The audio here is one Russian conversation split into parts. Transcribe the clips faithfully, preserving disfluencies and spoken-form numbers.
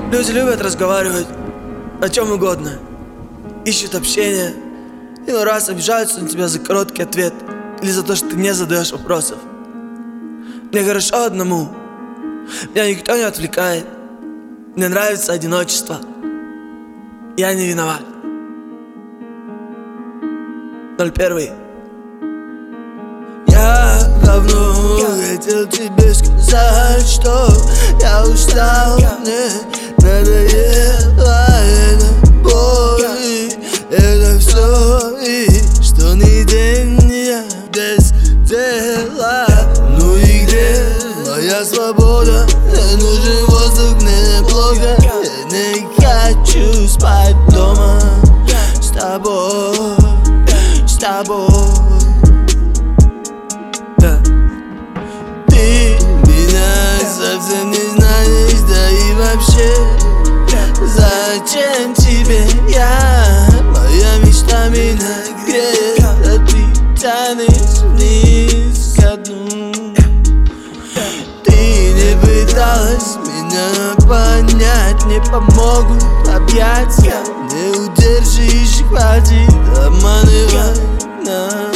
Люди любят разговаривать о чем угодно, ищут общение, иной раз обижаются на тебя за короткий ответ или за то, что ты не задаешь вопросов. Мне хорошо одному, меня никто не отвлекает, мне нравится одиночество, я не виноват. ноль первый. Я давно хотел тебе сказать, что я устал, мне надоело эта боль, это все, и что ни день я без дела. Ну и где моя свобода? Мне нужен воздух, мне неплохо, я не хочу спать дома с тобой, с тобой. Совсем не знаешь, да и вообще зачем тебе я? Моя мечта меня греет, а ты тянешь вниз ко дну. Ты не пыталась меня понять, не помогут объятия, не удержишь, хватит обманывать нас.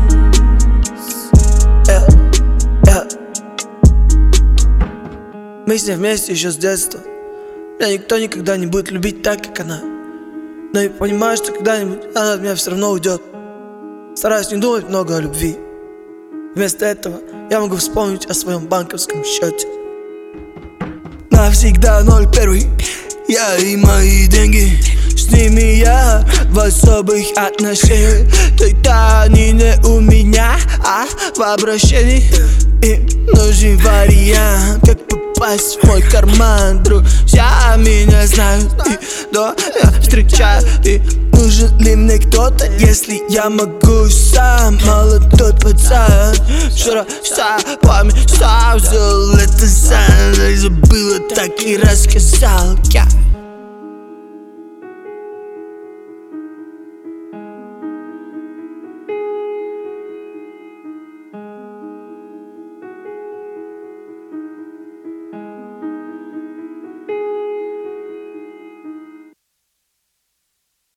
Мы с ней вместе еще с детства. Меня никто никогда не будет любить так, как она. Но я понимаю, что когда-нибудь она от меня все равно уйдет. Стараюсь не думать много о любви. Вместо этого я могу вспомнить о своем банковском счете. Навсегда ноль первый. Я и мои деньги, с ними я в особых отношениях. Тогда они не у меня, а в обращении. Им нужен вариант, как попасть в мой карман. Друзья меня знают, и да, я встречаю. И нужен ли мне кто-то, если я могу сам? Молодой пацан, вчера с вами сам взял это сам, забыла, так и рассказал я.